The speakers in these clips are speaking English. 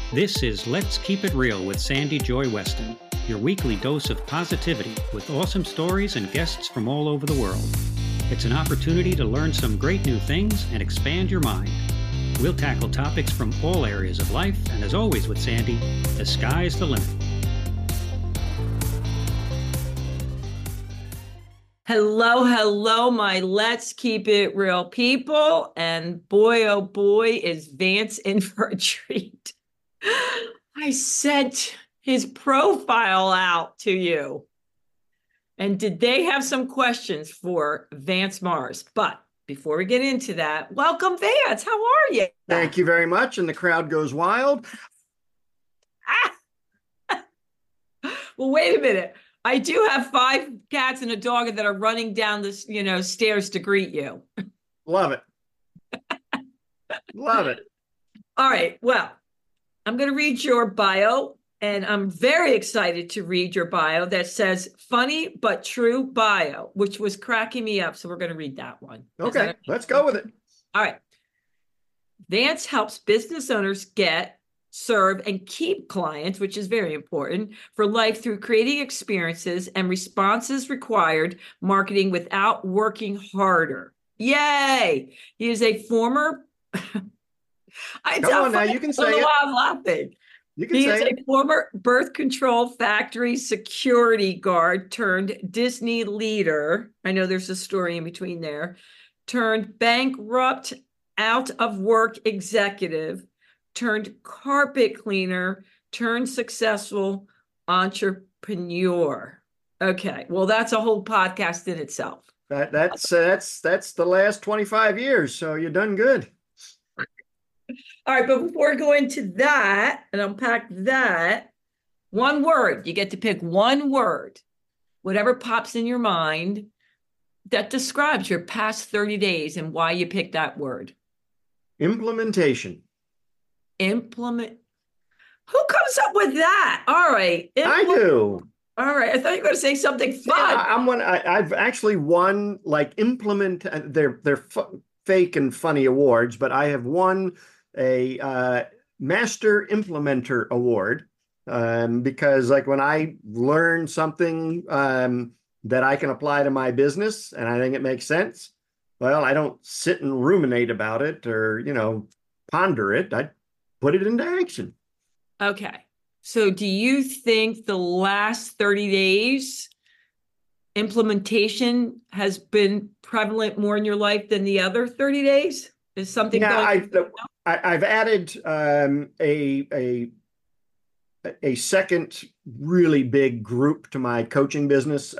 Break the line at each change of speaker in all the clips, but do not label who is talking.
This is Let's Keep It Real with Sandy Joy Weston, your weekly dose of positivity with awesome stories and guests from all over the world. It's an opportunity to learn some great new things and expand your mind. We'll tackle topics from all areas of life, and as always with Sandy, the sky's the limit.
Hello, my Let's Keep It Real people. And boy, oh boy, is Vance in for a treat. I sent his profile out to you. And did they have some questions for Vance Morris? But before we get into that, welcome, Vance. How are you?
Thank you very much. And the crowd goes wild.
Well, wait a minute. I do have 5 cats and a dog that are running down the, stairs to greet you.
Love it. Love it.
All right. Well, I'm going to read your bio, and I'm very excited to read your bio that says funny but true bio, which was cracking me up. So we're going to read that one.
Okay. Let's go with it.
All right. Vance helps business owners get, serve, and keep clients, which is very important, for life through creating experiences and responses required marketing without working harder. Yay! He is a former...
Come on now, you can say it.
I'm laughing.
You can
He
say
is
it.
a former birth control factory security guard turned Disney leader. I know there's a story in between there. Turned bankrupt out of work executive, turned carpet cleaner, turned successful entrepreneur. Okay, well, that's a whole podcast in itself.
That's the last 25 years, so you're done good.
All right, but before I go into that and unpack that, one word. You get to pick one word, whatever pops in your mind, that describes your past 30 days and why you picked that word.
Implementation.
Implement. Who comes up with that? All right.
I do.
All right. I thought you were going to say something fun.
Yeah, I've actually won they're fake and funny awards, but I have won a Master Implementer Award because like when I learn something that I can apply to my business and I think it makes sense, well, I don't sit and ruminate about it or, ponder it. I put it into action.
Okay. So do you think the last 30 days implementation has been prevalent more in your life than the other 30 days? Is something
I've added a second really big group to my coaching business.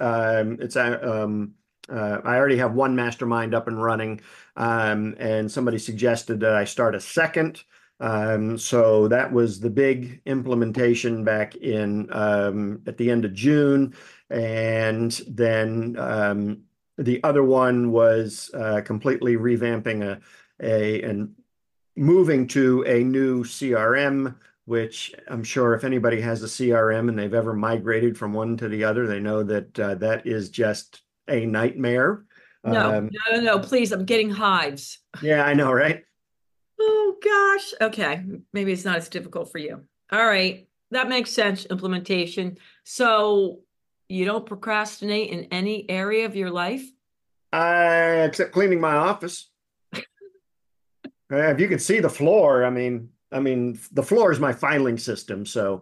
I already have one mastermind up and running, and somebody suggested that I start a second. So that was the big implementation back in at the end of June. And then the other one was completely revamping and moving to a new CRM, which I'm sure if anybody has a CRM and they've ever migrated from one to the other, they know that that is just a nightmare.
No, please. I'm getting hives.
Yeah, I know, right?
Oh, gosh. Okay. Maybe it's not as difficult for you. All right. That makes sense. Implementation. So you don't procrastinate in any area of your life?
Except cleaning my office. If you could see the floor, I mean, the floor is my filing system. So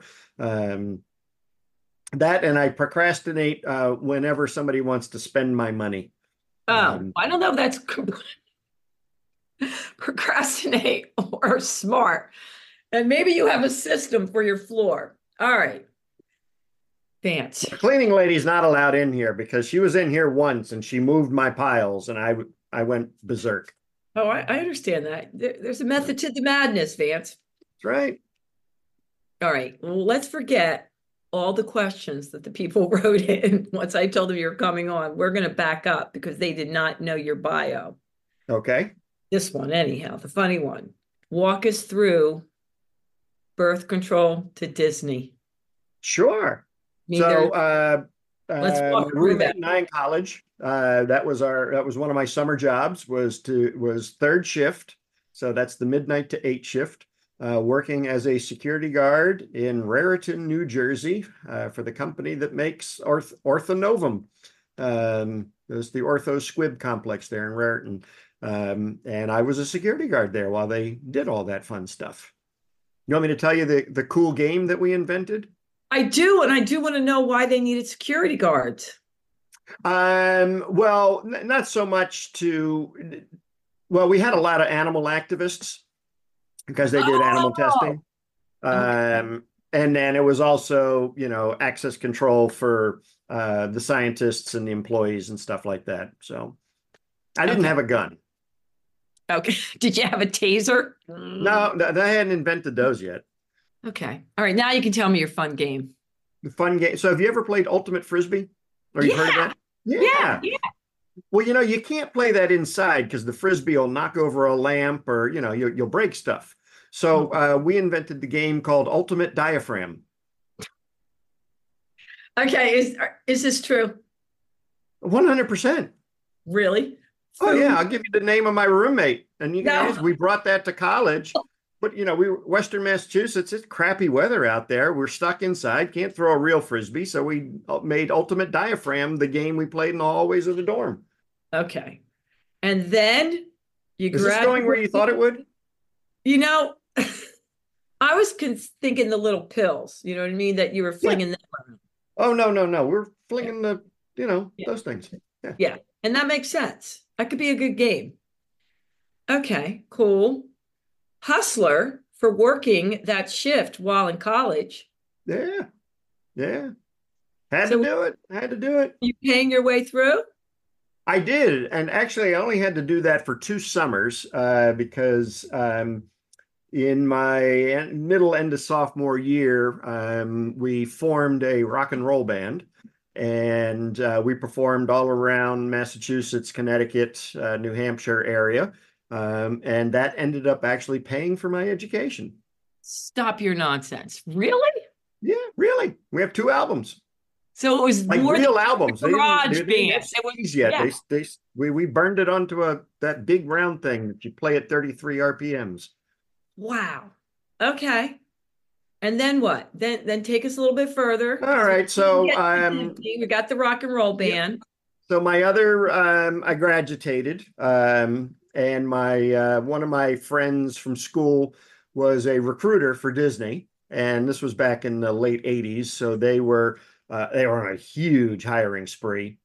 that, and I procrastinate whenever somebody wants to spend my money.
Oh, I don't know if that's procrastinate or smart. And maybe you have a system for your floor. All right. Vance.
The cleaning lady's not allowed in here because she was in here once and she moved my piles and I went berserk.
Oh, I understand that. There's a method to the madness, Vance.
That's right.
All right. Well, let's forget all the questions that the people wrote in once I told them you were coming on. We're going to back up because they did not know your bio.
Okay.
This one, anyhow, the funny one. Walk us through birth control to Disney.
Sure.
Let's
my
walk through
roommate
that.
and I in college, that was one of my summer jobs was third shift. So that's the midnight to 8 shift. working as a security guard in Raritan, New Jersey, for the company that makes Orthonovum. There's the Ortho Squib complex there in Raritan. And I was a security guard there while they did all that fun stuff. You want me to tell you the cool game that we invented?
I do, and I do want to know why they needed security guards.
Well, not so much well, we had a lot of animal activists because they did animal testing.
Okay.
And then it was also, access control for the scientists and the employees and stuff like that. So I didn't
Okay.
have a gun.
Okay. Did you have a taser?
No, I hadn't invented those yet.
Okay. All right. Now you can tell me your fun game.
The fun game. So have you ever played Ultimate Frisbee? Or you've heard of
Yeah.
that?
Yeah.
Yeah.
Yeah.
Well, you can't play that inside because the Frisbee will knock over a lamp or, you'll break stuff. So we invented the game called Ultimate Diaphragm.
Okay. Is this true?
100%.
Really?
Oh,
Food?
yeah. I'll give you the name of my roommate. And you can ask,
No.
we brought that to college. But, we were Western Massachusetts, it's crappy weather out there. We're stuck inside, can't throw a real Frisbee. So we made Ultimate Diaphragm the game we played in the hallways of the dorm.
Okay. And then you
Is this going where you thought it would?
You know, I was thinking the little pills, you know what I mean, that you were flinging them around.
Oh, no. We're
Yeah.
flinging those things. Yeah.
Yeah. And that makes sense. That could be a good game. Okay, cool. Hustler for working that shift while in college.
Yeah. Yeah. Had
So
to do it. Had to do it.
you paying your way through?
I did. And actually, I only had to do that for 2 summers because in my middle end of sophomore year, we formed a rock and roll band. And we performed all around Massachusetts, Connecticut, New Hampshire area. And that ended up actually paying for my education.
Stop your nonsense. Really?
Yeah, really. We have 2 albums.
So it was
Like
more
real
than
albums.
a garage
They didn't have
band. It was,
CDs yet.
yeah.
We burned it onto that big round thing that you play at 33 RPMs.
Wow. Okay. And then what? Then take us a little bit further.
All right. So
We got the rock and roll band.
so my other I graduated, and my one of my friends from school was a recruiter for Disney, and this was back in the late 80s. So they were on a huge hiring spree.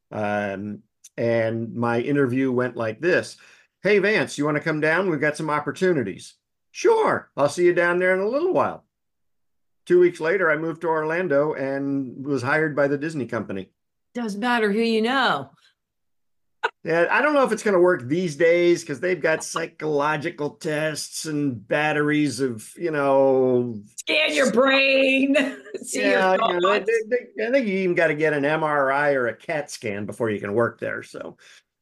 And my interview went like this. Hey, Vance, you want to come down? We've got some opportunities. Sure. I'll see you down there in a little while. 2 weeks later, I moved to Orlando and was hired by the Disney company.
Doesn't matter who you know.
Yeah, I don't know if it's going to work these days because they've got psychological tests and batteries of,
Scan your brain. See your
yeah,
thoughts.
I think you even got to get an MRI or a CAT scan before you can work there. So,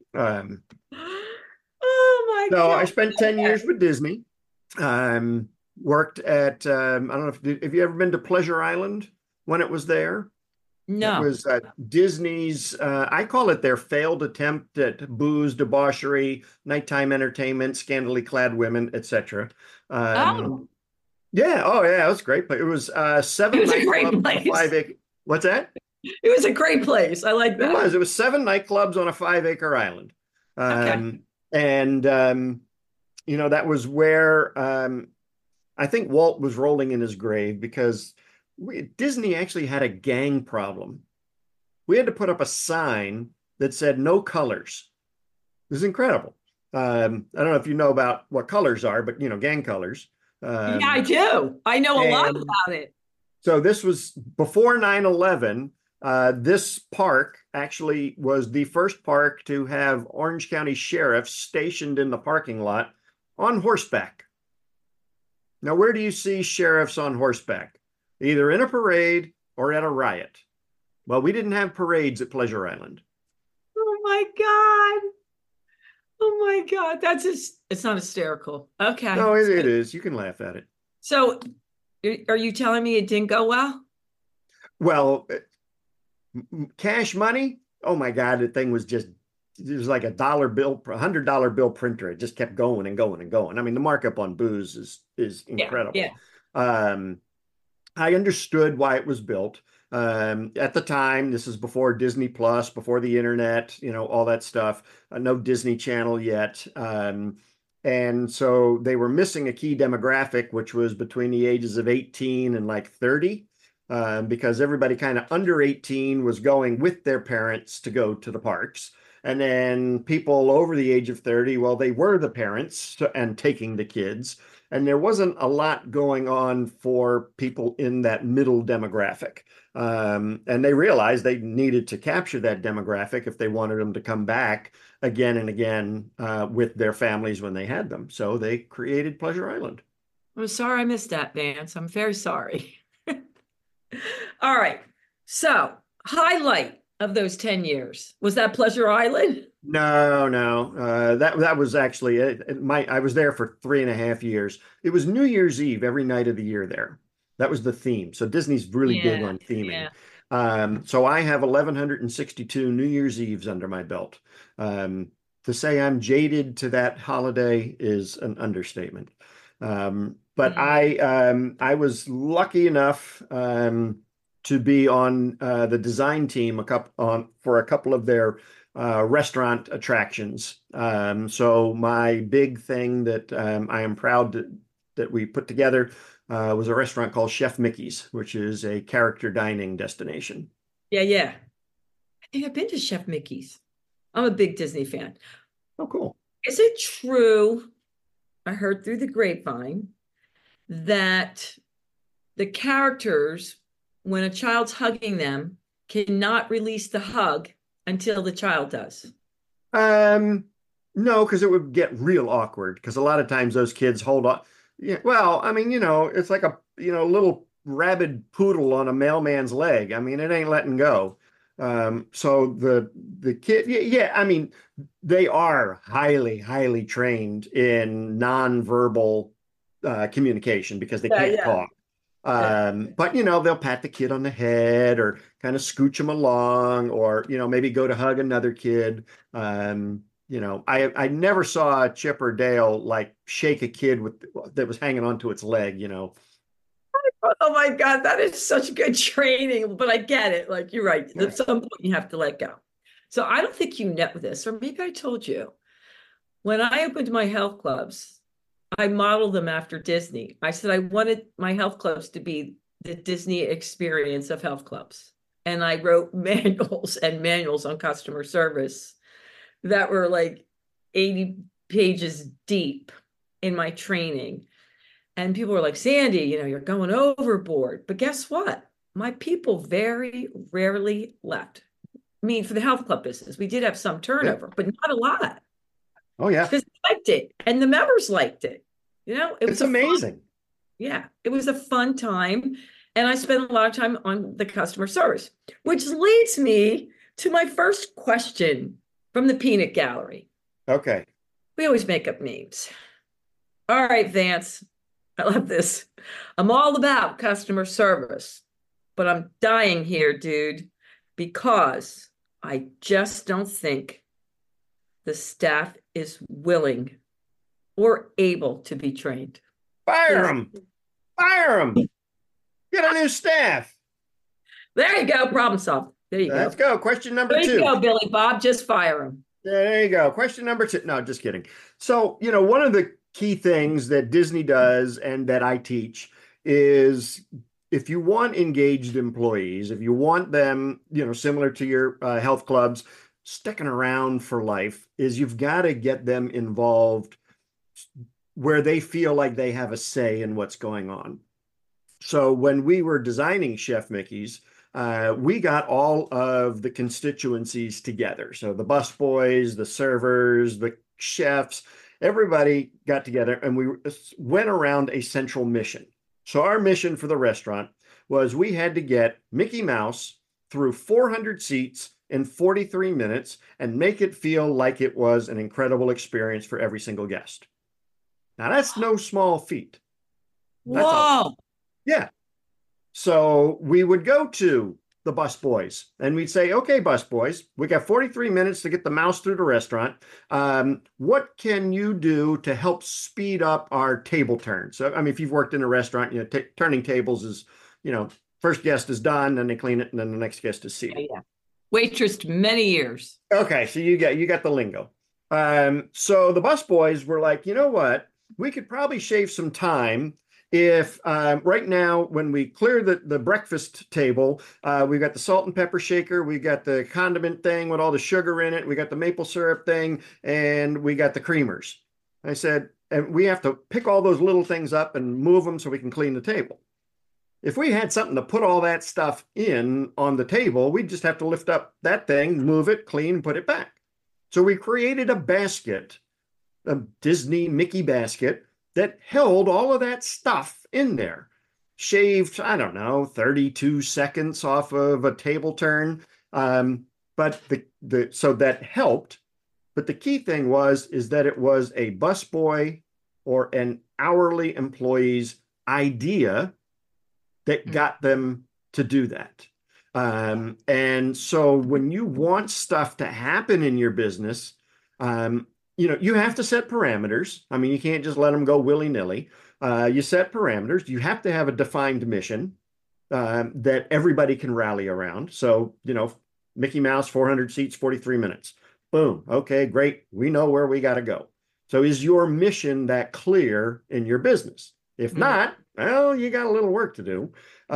Oh my
so
God.
I spent 10 years with Disney. Worked at, I don't know have you ever been to Pleasure Island when it was there? That
No.
was Disney's, I call it their failed attempt at booze, debauchery, nighttime entertainment, scantily clad women, etc.
Oh,
Yeah, oh yeah, it was a great place. It was
it
7
was a great
nightclubs on a
place.
5 acre. What's that?
It was a great place. I like
It
that.
was. It was 7 nightclubs on a 5 acre island.
Okay.
And that was where I think Walt was rolling in his grave because Disney actually had a gang problem. We had to put up a sign that said no colors. It was incredible. I don't know if you know about what colors are, but gang colors.
Yeah, I do. I know a lot
And
about it.
so this was before 9/11. This park actually was the first park to have Orange County sheriffs stationed in the parking lot on horseback. Now, where do you see sheriffs on horseback? Either in a parade or at a riot. Well, we didn't have parades at Pleasure Island.
Oh my God. Oh my God. That's just, it's not hysterical. Okay.
No, it is. You can laugh at it.
So are you telling me it didn't go well?
Well, cash money. Oh my God, the thing was just it was like $100 bill printer. It just kept going and going and going. I mean, the markup on booze is
Yeah, yeah.
incredible. Um, I understood why it was built. At the time, this is before Disney Plus, before the internet, all that stuff. No Disney Channel yet. And so they were missing a key demographic, which was between the ages of 18 and like 30, because everybody kind of under 18 was going with their parents to go to the parks. And then people over the age of 30, well, they were the parents and taking the kids. And there wasn't a lot going on for people in that middle demographic. And they realized they needed to capture that demographic if they wanted them to come back again and again with their families when they had them. So they created Pleasure Island.
I'm sorry I missed that, Vance. I'm very sorry. All right. So, highlight of those 10 years. Was that Pleasure Island?
No. That was actually I was there for 3.5 years. It was New Year's Eve every night of the year there. That was the theme. So Disney's really big on theming. So I have 1,162 New Year's Eves under my belt. To say I'm jaded to that holiday is an understatement. But I was lucky enough to be on the design team for a couple of their restaurant attractions. So my big thing that I am proud that we put together was a restaurant called Chef Mickey's, which is a character dining destination.
Yeah. I think I've been to Chef Mickey's. I'm a big Disney fan.
Oh, cool.
Is it true, I heard through the grapevine, that the characters, when a child's hugging them, cannot release the hug until the child does?
No, because it would get real awkward because a lot of times those kids hold on. Yeah, well, I mean, it's like a little rabid poodle on a mailman's leg. I mean, it ain't letting go. So the kid, yeah, I mean, they are highly trained in nonverbal communication because they can't talk. But they'll pat the kid on the head or kind of scooch him along, or maybe go to hug another kid. I never saw Chip or Dale like shake a kid that was hanging onto its leg.
Oh my God, that is such good training. But I get it. Like, you're right. At some point you have to let go. So I don't think you know this, or maybe I told you. When I opened my health clubs, I modeled them after Disney. I said I wanted my health clubs to be the Disney experience of health clubs. And I wrote manuals on customer service that were like 80 pages deep in my training. And people were like, Sandy, you're going overboard. But guess what? My people very rarely left. I mean, for the health club business, we did have some turnover, but not a lot.
Oh, yeah.
Because they liked it. And the members liked it.
It's amazing.
It was a fun time. And I spent a lot of time on the customer service, which leads me to my first question from the peanut gallery.
Okay.
We always make up names. All right, Vance. I love this. I'm all about customer service, but I'm dying here, dude, because I just don't think the staff is willing or able to be trained.
Fire them. Get a new staff.
There you go. Problem solved. There you go.
Let's go. Question number 2.
There you go, Billy Bob. Just fire him.
There you go. Question number 2. No, just kidding. So, one of the key things that Disney does and that I teach is if you want engaged employees, if you want them, similar to your health clubs, sticking around for life, is you've got to get them involved where they feel like they have a say in what's going on. So when we were designing Chef Mickey's, we got all of the constituencies together. So the busboys, the servers, the chefs, everybody got together and we went around a central mission. So our mission for the restaurant was we had to get Mickey Mouse through 400 seats in 43 minutes and make it feel like it was an incredible experience for every single guest. Now that's no small feat.
Whoa.
Yeah. So we would go to the bus boys. And we'd say, okay, bus boys, we got 43 minutes to get the mouse through the restaurant. What can you do to help speed up our table turns? So, I mean, if you've worked in a restaurant, turning tables is, first guest is done, then they clean it, and then the next guest is seated.
Yeah. Waitressed many years.
Okay, so you got the lingo. So the bus boys were like, you know what? We could probably shave some time if right now, when we clear the breakfast table, we've got the salt and pepper shaker, we got the condiment thing with all the sugar in it, we got the maple syrup thing, and we got the creamers. I said, and we have to pick all those little things up and move them so we can clean the table. If we had something to put all that stuff in on the table, we'd just have to lift up that thing, move it, clean, put it back. So we created a basket, a Disney Mickey basket, that held all of that stuff in there. Shaved, I don't know, 32 seconds off of a table turn. But so that helped. But the key thing is that it was a busboy or an hourly employee's idea that got them to do that. And so when you want stuff to happen in your business, you have to set parameters. I mean, you can't just let them go willy-nilly. You set parameters. You have to have a defined mission that everybody can rally around. So, Mickey Mouse, 400 seats, 43 minutes. Boom. Okay, great. We know where we got to go. So is your mission that clear in your business? If not, well, you got a little work to do.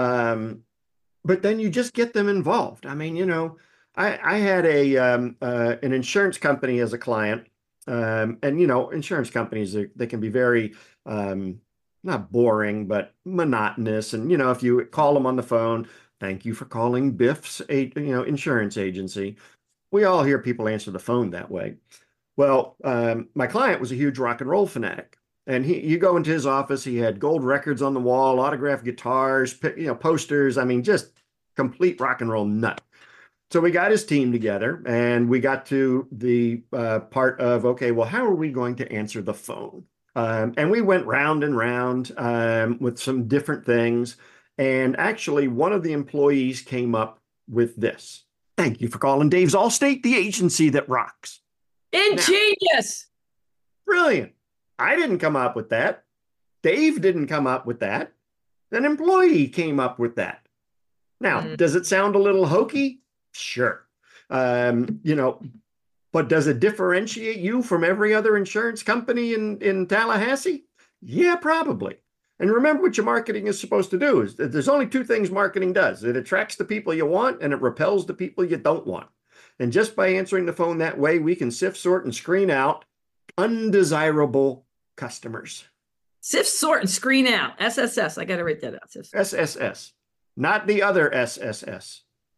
But then you just get them involved. I mean, I had an insurance company as a client. And insurance companies, they can be very not boring, but monotonous. And if you call them on the phone, thank you for calling Biff's insurance agency. We all hear people answer the phone that way. Well, my client was a huge rock and roll fanatic. And you go into his office, he had gold records on the wall, autographed guitars, posters. I mean, just complete rock and roll nut. So we got his team together and we got to the part of, okay, well, how are we going to answer the phone? And we went round and round with some different things. And actually, one of the employees came up with this. Thank you for calling Dave's Allstate, the agency that rocks.
Ingenious.
Brilliant. I didn't come up with that. Dave didn't come up with that. An employee came up with that. Now, does it sound a little hokey? Sure. But does it differentiate you from every other insurance company in Tallahassee? Yeah, probably. And remember what your marketing is supposed to do is that there's only two things marketing does. It attracts the people you want and it repels the people you don't want. And just by answering the phone that way, we can sift, sort, and screen out undesirable customers.
Sift, sort, and screen out. SSS. I got to write that out.
SSS. Not the other SSS.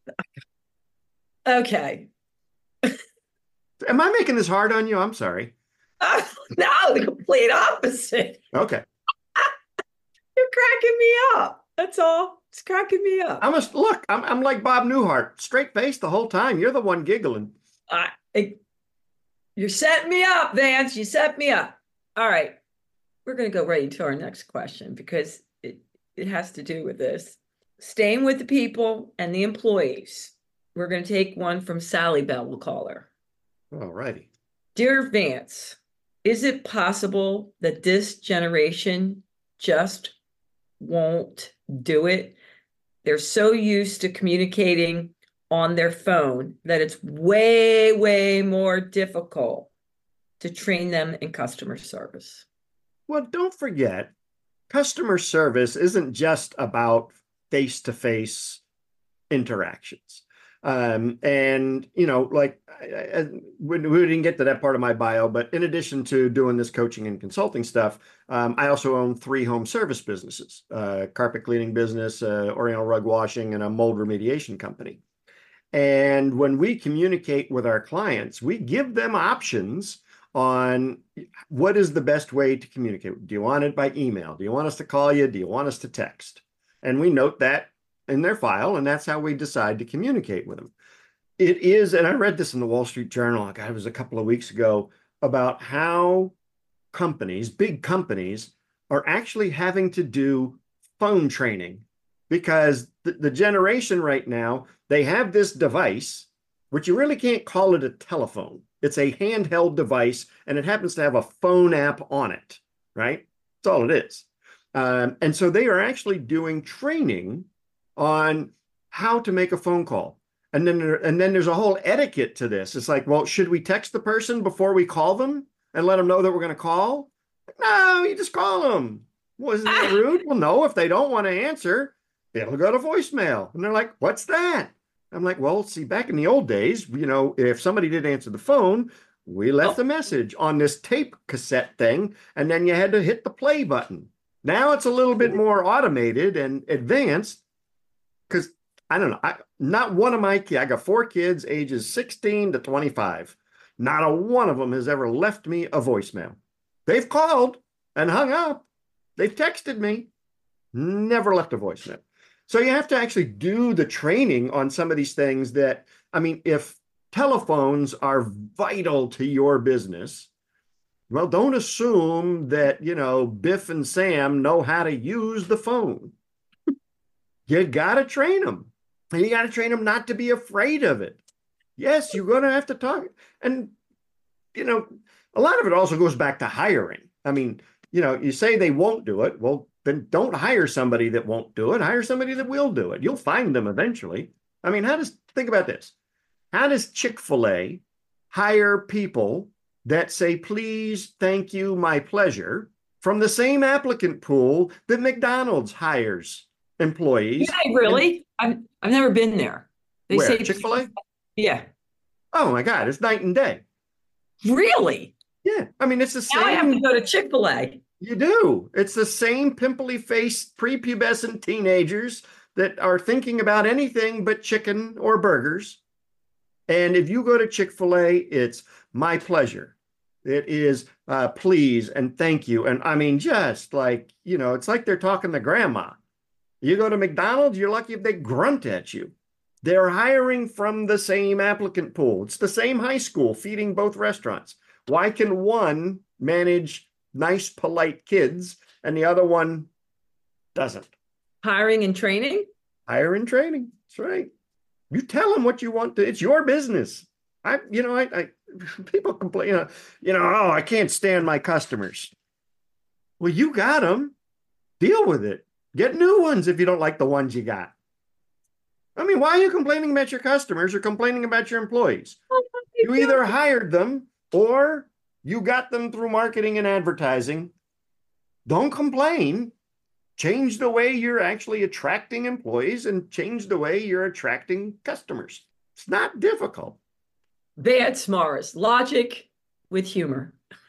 Okay.
Am I making this hard on you? I'm sorry.
No, the complete opposite.
Okay.
You're cracking me up. That's all. It's cracking me up.
I'm like Bob Newhart, straight face the whole time. You're the one giggling.
You're setting me up, Vance. You set me up. All right. We're going to go right into our next question because it has to do with this. Staying with the people and the employees. We're going to take one from Sally Bell, we'll call her.
All righty.
Dear Vance, is it possible that this generation just won't do it? They're so used to communicating on their phone that it's way, way more difficult to train them in customer service.
Well, don't forget, customer service isn't just about face-to-face interactions. We didn't get to that part of my bio, but in addition to doing this coaching and consulting stuff, I also own 3 home service businesses, carpet cleaning business, Oriental rug washing, and a mold remediation company. And when we communicate with our clients, we give them options on what is the best way to communicate. Do you want it by email? Do you want us to call you? Do you want us to text? And we note that in their file, and that's how we decide to communicate with them. It is, and I read this in the Wall Street Journal, it was a couple of weeks ago, about how companies, big companies, are actually having to do phone training because the generation right now, they have this device, which you really can't call it a telephone. It's a handheld device, and it happens to have a phone app on it, right? That's all it is. And so they are actually doing training on how to make a phone call. And then there's a whole etiquette to this. It's like, well, should we text the person before we call them and let them know that we're going to call? No, you just call them. Well, isn't that rude? Well, no, if they don't want to answer, it'll go to voicemail. And they're like, what's that? I'm like, well, see, back in the old days, if somebody didn't answer the phone, we left a message on this tape cassette thing, and then you had to hit the play button. Now it's a little bit more automated and advanced because I don't know. Not one of my kids, I got 4 kids ages 16 to 25. Not a one of them has ever left me a voicemail. They've called and hung up. They've texted me, never left a voicemail. So you have to actually do the training on some of these things that, I mean, if telephones are vital to your business, well, don't assume that, Biff and Sam know how to use the phone. You got to train them. And you got to train them not to be afraid of it. Yes, you're going to have to talk. And, a lot of it also goes back to hiring. I mean, you say they won't do it. Well, then don't hire somebody that won't do it. Hire somebody that will do it. You'll find them eventually. I mean, think about this. How does Chick-fil-A hire people that say, please, thank you, my pleasure, from the same applicant pool that McDonald's hires employees?
Yeah, really? I've never been there. They
Where?
say
Chick-fil-A?
Yeah.
Oh my God, it's night and day.
Really?
Yeah. I mean, it's the same.
Now I have to go to Chick-fil-A.
You do. It's the same pimply-faced prepubescent teenagers that are thinking about anything but chicken or burgers. And if you go to Chick-fil-A, it's my pleasure. It is please and thank you. And I mean, just like, it's like they're talking to grandma. You go to McDonald's, you're lucky if they grunt at you. They're hiring from the same applicant pool. It's the same high school feeding both restaurants. Why can one manage nice, polite kids and the other one doesn't?
Hiring and training?
Hire and training. That's right. You tell them what you want to. It's your business. People complain, oh, I can't stand my customers. Well, you got them. Deal with it. Get new ones if you don't like the ones you got. I mean, why are you complaining about your customers or complaining about your employees? You either hired them or you got them through marketing and advertising. Don't complain. Change the way you're actually attracting employees and change the way you're attracting customers. It's not difficult.
That's Morris. Logic with humor.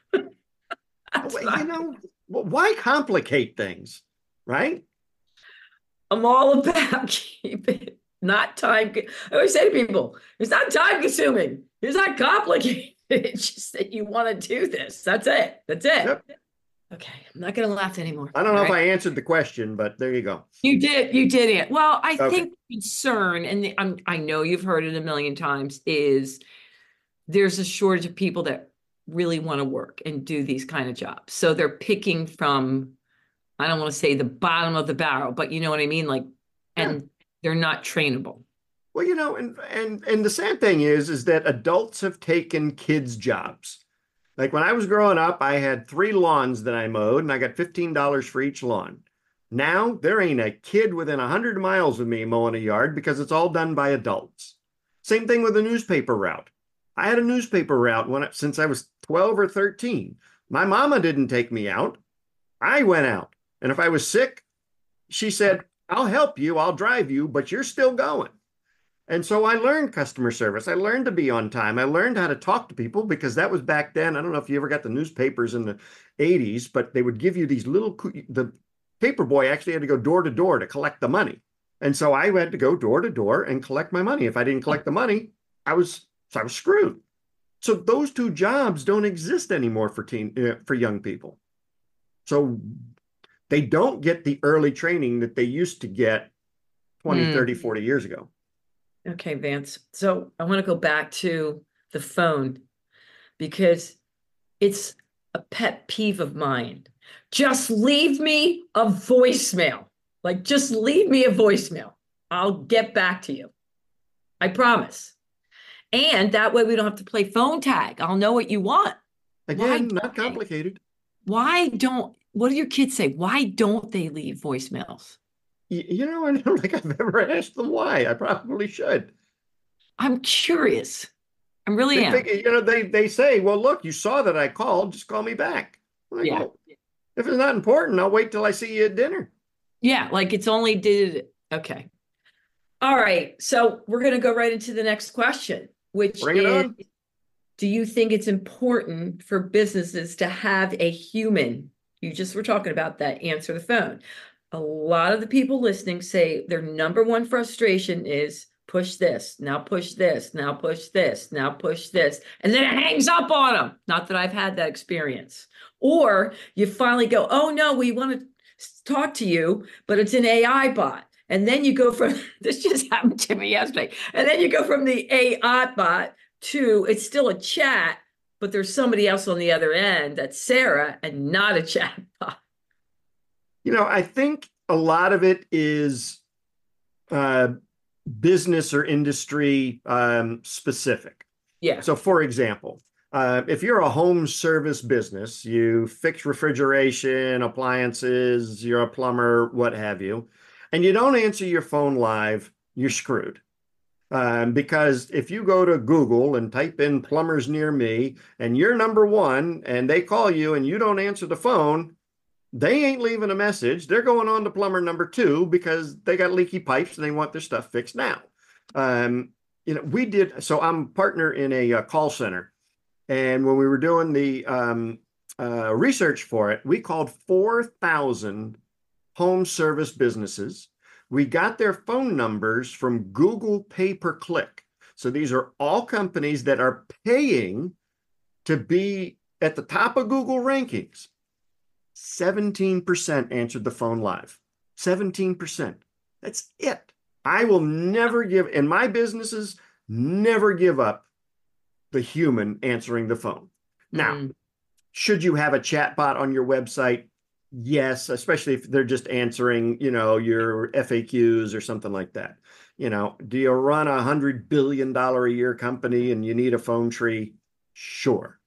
Why complicate things, right?
I'm all about keep it not time. I always say to people, it's not time consuming. It's not complicated. It's just that you want to do this. That's it. Yep. Okay. I'm not going to laugh anymore.
I don't know if I answered the question, but there you go.
You did it. Well, I think the concern, and I know you've heard it a million times, is there's a shortage of people that really want to work and do these kind of jobs. So they're picking from, I don't want to say the bottom of the barrel, but you know what I mean? And they're not trainable.
Well, and the sad thing is that adults have taken kids' jobs. Like when I was growing up, I had 3 lawns that I mowed and I got $15 for each lawn. Now there ain't a kid within 100 miles of me mowing a yard because it's all done by adults. Same thing with a newspaper route. I had a newspaper route since I was 12 or 13. My mama didn't take me out. I went out. And if I was sick, she said, I'll help you, I'll drive you, but you're still going. And so I learned customer service. I learned to be on time. I learned how to talk to people because that was back then. I don't know if you ever got the newspapers in the 80s, but they would give you these the paper boy actually had to go door to door to collect the money. And so I had to go door to door and collect my money. If I didn't collect the money, I was screwed. So those 2 jobs don't exist anymore for young people. So they don't get the early training that they used to get 20, 30, 40 years ago.
Okay, Vance. So I want to go back to the phone because it's a pet peeve of mine. Just leave me a voicemail. Like, just leave me a voicemail. I'll get back to you. I promise. And that way we don't have to play phone tag. I'll know what you want. Why
Again, not
don't they?
complicated.
What do your kids say? Why don't they leave voicemails?
You know, I don't think I've ever asked them why. I probably should.
I'm curious. I really
They
am.
figure, they say, well, look, you saw that I called, just call me back. I'm like,
Yeah.
well, if it's not important, I'll wait till I see you at dinner.
Yeah. Like it's only did. Okay. All right. So we're going to go right into the next question, which
Bring it
is,
on.
do you think it's important for businesses to have a human? You just were talking about that, answer the phone. A lot of the people listening say their number one frustration is push this, now push this, now push this, now push this, and then it hangs up on them. Not that I've had that experience. Or you finally go, oh no, we want to talk to you, but it's an AI bot. And then you go from, this just happened to me yesterday. And then you go from the AI bot to, it's still a chat, but there's somebody else on the other end that's Sarah and not a chat bot.
I think a lot of it is uh, business or industry specific.
Yeah.
So, for example, if you're a home service business, you fix refrigeration, appliances, you're a plumber, what have you, and you don't answer your phone live, you're screwed. Because if you go to Google and type in plumbers near me and you're number one and they call you and you don't answer the phone, they ain't leaving a message. They're going on to plumber number two because they got leaky pipes and they want their stuff fixed now. So I'm partner in a call center. And when we were doing the research for it, we called 4,000 home service businesses. We got their phone numbers from Google pay-per-click. So these are all companies that are paying to be at the top of Google rankings. 17% answered the phone live. 17%. That's it. I will never give, in my businesses, never give up the human answering the phone. Now, should you have a chat bot on your website? Yes, especially if they're just answering, your FAQs or something like that. Do you run $100 billion a year company and you need a phone tree? Sure.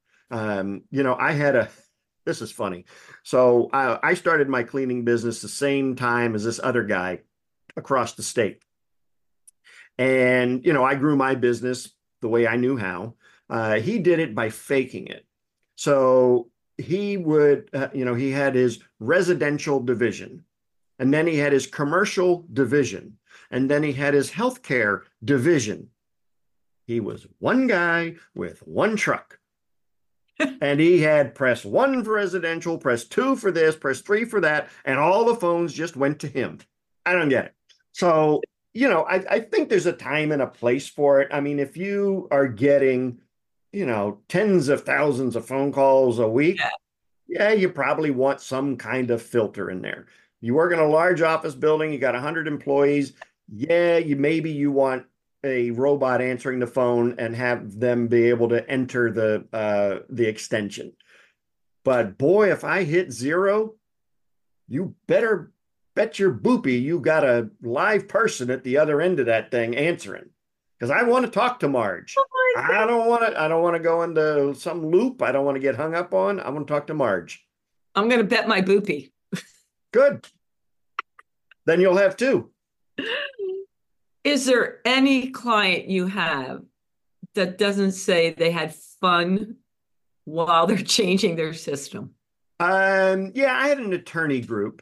This is funny. So I started my cleaning business the same time as this other guy across the state. And, I grew my business the way I knew how. He did it by faking it. So he would, he had his residential division, and then he had his commercial division, and then he had his healthcare division. He was one guy with one truck. And he had press 1 for residential, press 2 for this, press 3 for that, and all the phones just went to him. I don't get it. So, I think there's a time and a place for it. I mean, if you are getting, tens of thousands of phone calls a week, yeah, you probably want some kind of filter in there. You work in a large office building, you got 100 employees. Yeah, you want a robot answering the phone and have them be able to enter the extension. But boy, if I hit 0, you better bet your boopy you got a live person at the other end of that thing answering. Because I want to talk to Marge.
Oh
I don't want to go into some loop I don't want to get hung up on. I want to talk to Marge.
I'm going to bet my boopy.
Good. Then you'll have 2.
Is there any client you have that doesn't say they had fun while they're changing their system?
Yeah, I had an attorney group.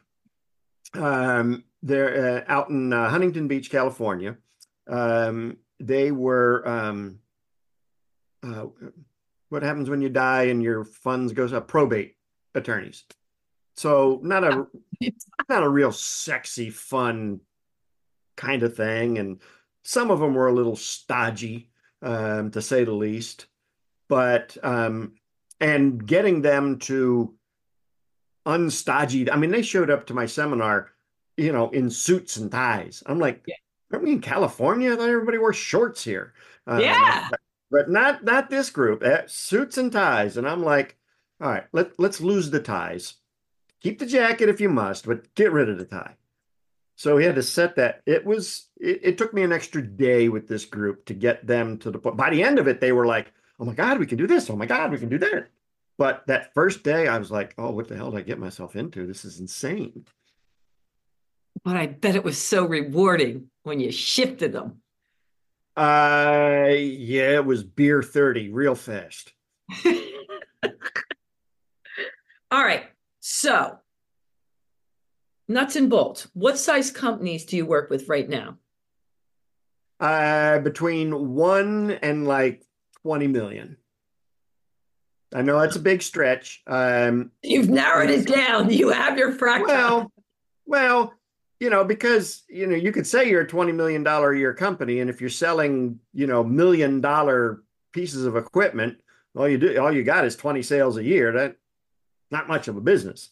They're out in Huntington Beach, California. They were what happens when you die and your funds goes up? Probate attorneys. So not a real sexy, fun kind of thing. And some of them were a little stodgy, to say the least. But and getting them to unstodgy, I mean, they showed up to my seminar, in suits and ties. I'm like, aren't we in California? I thought everybody wore shorts here.
Yeah.
But not this group. Suits and ties. And I'm like, all right, let's lose the ties. Keep the jacket if you must, but get rid of the tie. So he had to set that. It took me an extra day with this group to get them to the point. By the end of it, they were like, oh my God, we can do this. Oh my God, we can do that. But that first day, I was like, oh, what the hell did I get myself into? This is insane.
But I bet it was so rewarding when you shifted them.
Yeah, it was beer 30 real fast.
All right. So, nuts and bolts. What size companies do you work with right now?
Between 1 and like 20 million. I know that's a big stretch.
You've narrowed it down. You have your fraction.
Well, because you could say you're a $20 million a year company, and if you're selling, $1 million pieces of equipment, all you got is 20 sales a year. That not much of a business.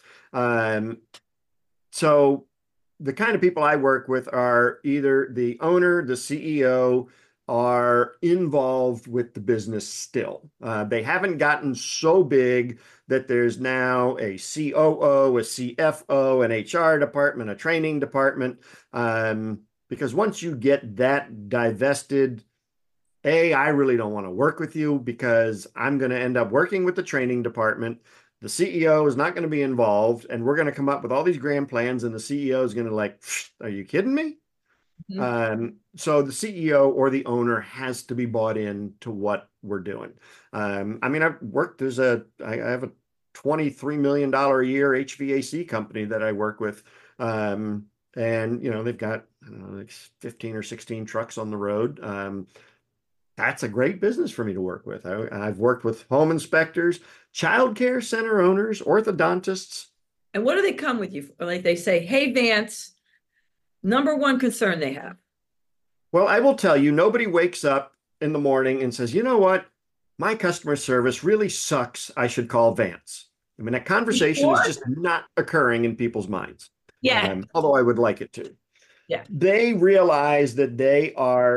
So the kind of people I work with are either the owner, the CEO, are involved with the business still. They haven't gotten so big that there's now a COO, a CFO, an HR department, a training department. Because once you get that divested, I really don't want to work with you because I'm going to end up working with the training department. The CEO is not going to be involved, and we're going to come up with all these grand plans, and the CEO is going to like, are you kidding me? So the CEO or the owner has to be bought in to what we're doing. I've worked I have a $23 million a year HVAC company that I work with. And they've got, I don't know, like 15 or 16 trucks on the road. That's a great business for me to work with. I've worked with home inspectors, child care center owners, orthodontists.
And what do they come with you? Like they say, hey, Vance, number one concern they have.
Well, I will tell you, nobody wakes up in the morning and says, you know what? My customer service really sucks. I should call Vance. I mean, that conversation is just not occurring in people's minds.
Yeah.
Although I would like it to.
Yeah.
They realize that they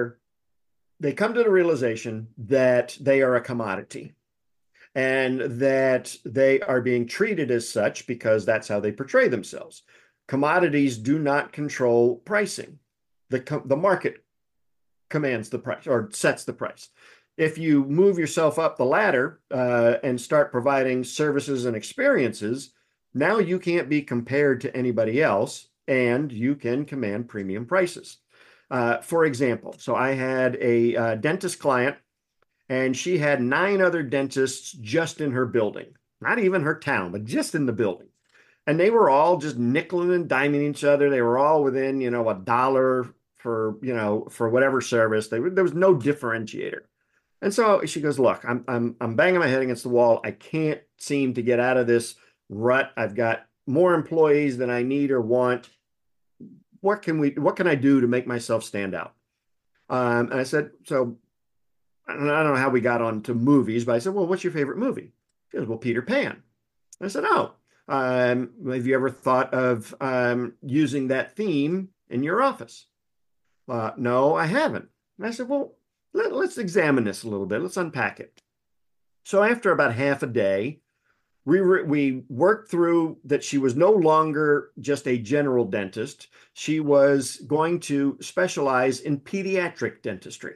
come to the realization that they are a commodity and that they are being treated as such because that's how they portray themselves. Commodities do not control pricing. The market commands the price or sets the price. If you move yourself up the ladder and start providing services and experiences, now you can't be compared to anybody else and you can command premium prices. For example, so I had a dentist client and she had 9 other dentists just in her building, not even her town, but just in the building. And they were all just nickeling and diming each other. They were all within, $1 for whatever service. There was no differentiator. And so she goes, look, I'm banging my head against the wall. I can't seem to get out of this rut. I've got more employees than I need or want. What can I do to make myself stand out? And I said, so I don't know how we got on to movies, but I said, well, what's your favorite movie? She goes, well, Peter Pan. I said, oh, have you ever thought of using that theme in your office? No, I haven't. And I said, well, let's examine this a little bit. Let's unpack it. So after about half a day, we worked through that she was no longer just a general dentist. She was going to specialize in pediatric dentistry.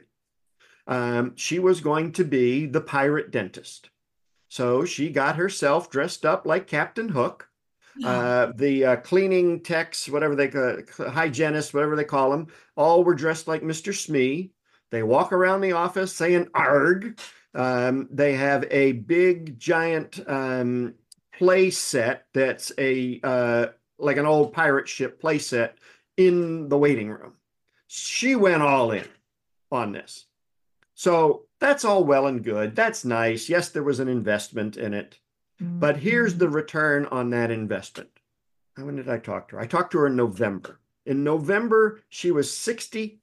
She was going to be the pirate dentist. So she got herself dressed up like Captain Hook. The cleaning techs, whatever hygienists, whatever they call them, all were dressed like Mr. Smee. They walk around the office saying "arg." They have a big giant play set that's like an old pirate ship play set in the waiting room. She went all in on this. So that's all well and good. That's nice. Yes, there was an investment in it. But here's the return on that investment. When did I talk to her? I talked to her in November. In November, she was 60%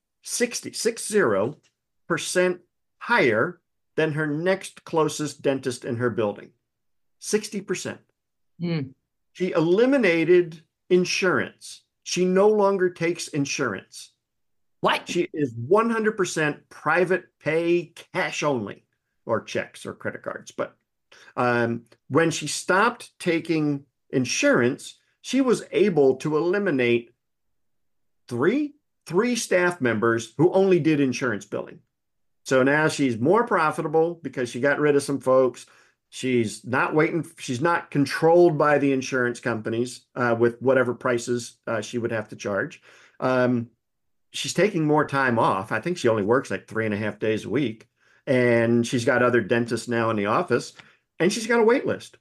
higher than her next closest dentist in her building. 60%. She eliminated insurance. She no longer takes insurance.
What?
She is 100% private pay, cash only, or checks or credit cards. But when she stopped taking insurance, she was able to eliminate three staff members who only did insurance billing. So now she's more profitable because she got rid of some folks. She's not waiting. She's not controlled by the insurance companies with whatever prices she would have to charge. She's taking more time off. I think she only works like 3.5 days a week. And she's got other dentists now in the office, and she's got a wait list.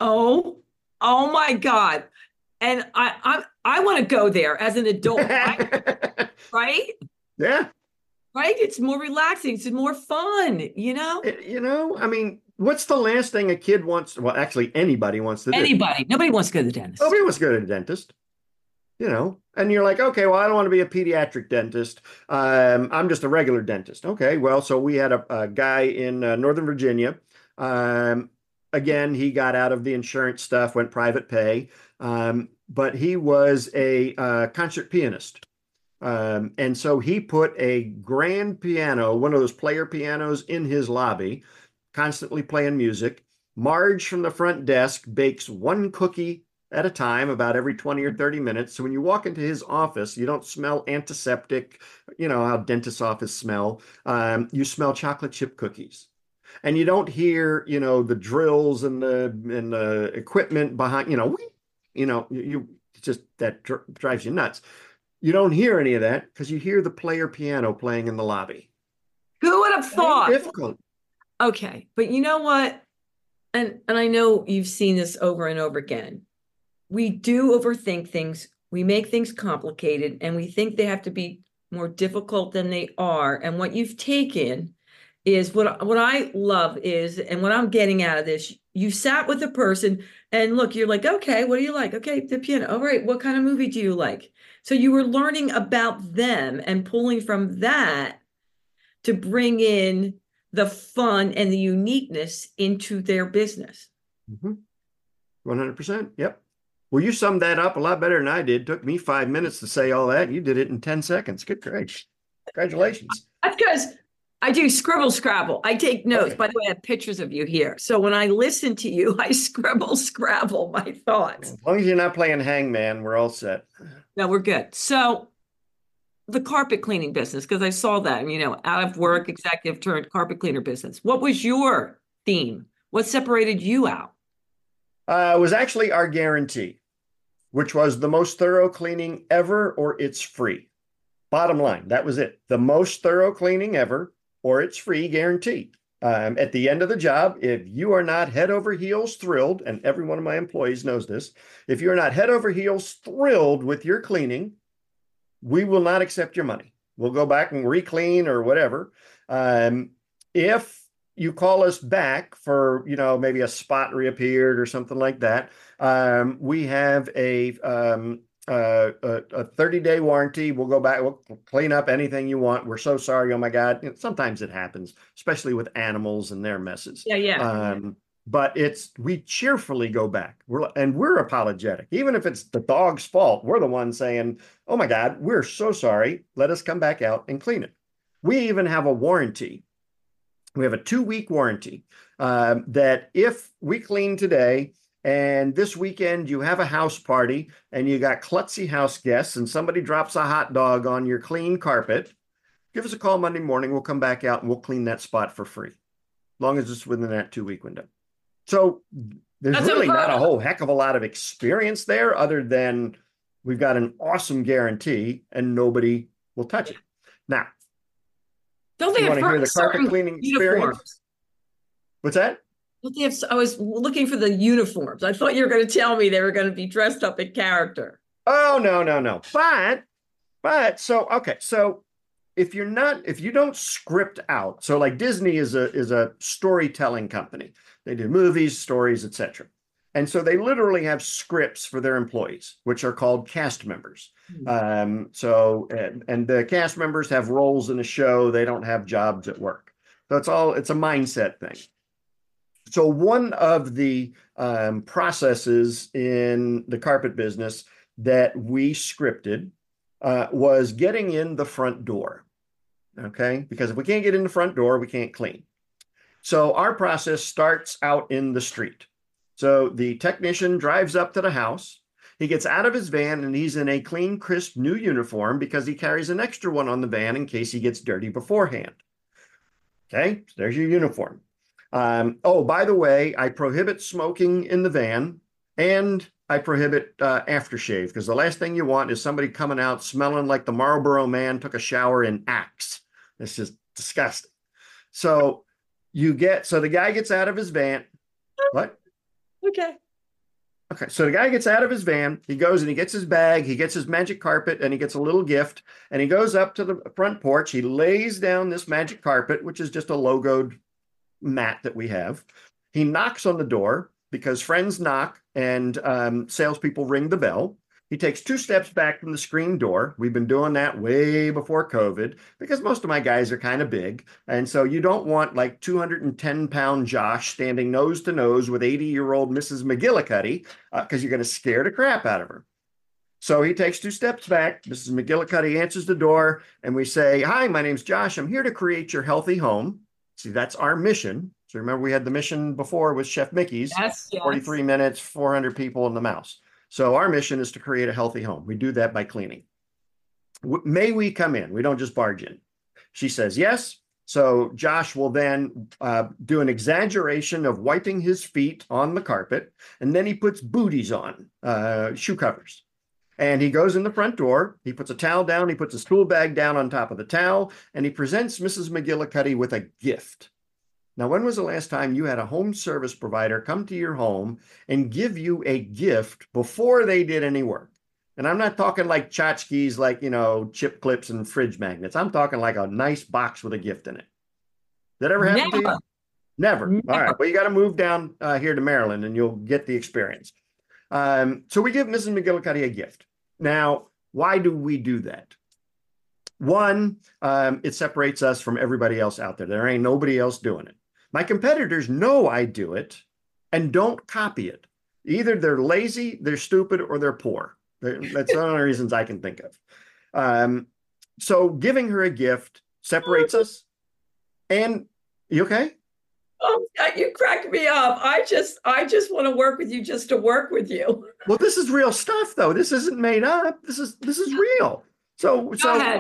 Oh my God. And I want to go there as an adult, right? Right?
Yeah.
Right? It's more relaxing. It's more fun, you know?
I mean, what's the last thing a kid wants? Well, actually, anybody wants to do.
Anybody. Nobody wants to go to the dentist.
Nobody wants to go to the dentist. And you're like, okay, well, I don't want to be a pediatric dentist. I'm just a regular dentist. Okay, well, so we had a guy in Northern Virginia. Again, he got out of the insurance stuff, went private pay, but he was a concert pianist. And so he put a grand piano, one of those player pianos, in his lobby, constantly playing music. Marge from the front desk bakes one cookie at a time about every 20 or 30 minutes. So when you walk into his office, you don't smell antiseptic, you know how dentist's office smell. You smell chocolate chip cookies. And you don't hear, the drills and the equipment behind, you just that drives you nuts. You don't hear any of that because you hear the player piano playing in the lobby.
Who would have thought?
Difficult.
Okay, but you know what? And I know you've seen this over and over again. We do overthink things. We make things complicated, and we think they have to be more difficult than they are. And what you've taken is what I love is, and what I'm getting out of this, you sat with a person and look, you're like, okay, what do you like? Okay, the piano. All right, what kind of movie do you like? So you were learning about them and pulling from that to bring in the fun and the uniqueness into their business.
100%. Yep. Well, you summed that up a lot better than I did. It took me 5 minutes to say all that. You did it in 10 seconds. Good gracious. Congratulations.
That's because I do scribble scrabble. I take notes.
Okay.
By the way, I have pictures of you here. So when I listen to you, I scribble scrabble my thoughts.
As long as you're not playing hangman, we're all set.
No, we're good. So the carpet cleaning business, because I saw that, out of work, executive turned carpet cleaner business. What was your theme? What separated you out?
It was actually our guarantee, which was the most thorough cleaning ever, or it's free. Bottom line, that was it. The most thorough cleaning ever, or it's free guarantee. At the end of the job, if you are not head over heels thrilled, and every one of my employees knows this, if you're not head over heels thrilled with your cleaning, we will not accept your money. We'll go back and re-clean or whatever. If you call us back for, maybe a spot reappeared or something like that, we have a 30-day warranty. We'll go back, we'll clean up anything you want. We're so sorry. Oh my God. Sometimes it happens, especially with animals and their messes.
Yeah.
But we cheerfully go back. We're apologetic. Even if it's the dog's fault, we're the ones saying, oh my God, we're so sorry. Let us come back out and clean it. We even have a warranty. We have a 2-week warranty that if we clean today and this weekend you have a house party and you got klutzy house guests and somebody drops a hot dog on your clean carpet, give us a call Monday morning. We'll come back out and we'll clean that spot for free, as long as it's within that 2-week window. So there's really not a whole heck of a lot of experience there other than we've got an awesome guarantee and nobody will touch it. Now,
don't they
you
have
want to hear the carpet cleaning experience? What's that?
I was looking for the uniforms. I thought you were going to tell me they were going to be dressed up in character.
Oh, no. So if you don't script out, so like Disney is a storytelling company. They do movies, stories, etc. And so they literally have scripts for their employees, which are called cast members. And the cast members have roles in a show. They don't have jobs at work. So it's a mindset thing. So one of the processes in the carpet business that we scripted was getting in the front door. Okay, because if we can't get in the front door, we can't clean. So our process starts out in the street. So the technician drives up to the house. He gets out of his van and he's in a clean, crisp new uniform because he carries an extra one on the van in case he gets dirty beforehand. Okay, so there's your uniform. Oh, by the way, I prohibit smoking in the van and I prohibit aftershave because the last thing you want is somebody coming out smelling like the Marlboro Man took a shower in Axe. It's just disgusting. So the guy gets out of his van. What?
Okay.
Okay, so the guy gets out of his van, he goes and he gets his bag, he gets his magic carpet, and he gets a little gift, and he goes up to the front porch, he lays down this magic carpet, which is just a logoed mat that we have. He knocks on the door because friends knock and salespeople ring the bell. He takes 2 steps back from the screen door. We've been doing that way before COVID because most of my guys are kind of big. And so you don't want like 210-pound Josh standing nose to nose with 80-year-old Mrs. McGillicuddy because you're going to scare the crap out of her. So he takes 2 steps back. Mrs. McGillicuddy answers the door and we say, "Hi, my name's Josh. I'm here to create your healthy home." See, that's our mission. So remember we had the mission before with Chef Mickey's,
Yes, yes.
43 minutes, 400 people and the mouse. So our mission is to create a healthy home. We do that by cleaning. May we come in? We don't just barge in. She says yes. So Josh will then do an exaggeration of wiping his feet on the carpet, and then he puts booties on, shoe covers. And he goes in the front door, he puts a towel down, he puts a stool bag down on top of the towel, and he presents Mrs. McGillicuddy with a gift. Now, when was the last time you had a home service provider come to your home and give you a gift before they did any work? And I'm not talking like tchotchkes, like, chip clips and fridge magnets. I'm talking like a nice box with a gift in it. Did that ever happen to you? Never. All right. Well, you got to move down here to Maryland and you'll get the experience. So we give Mrs. McGillicuddy a gift. Now, why do we do that? One, it separates us from everybody else out there. There ain't nobody else doing it. My competitors know I do it and don't copy it. Either they're lazy, they're stupid, or they're poor. That's the only reasons I can think of. So giving her a gift separates us. And you okay?
Oh, you cracked me up. I just want to work with you just to work with you.
Well, this is real stuff, though. This isn't made up. This is real. So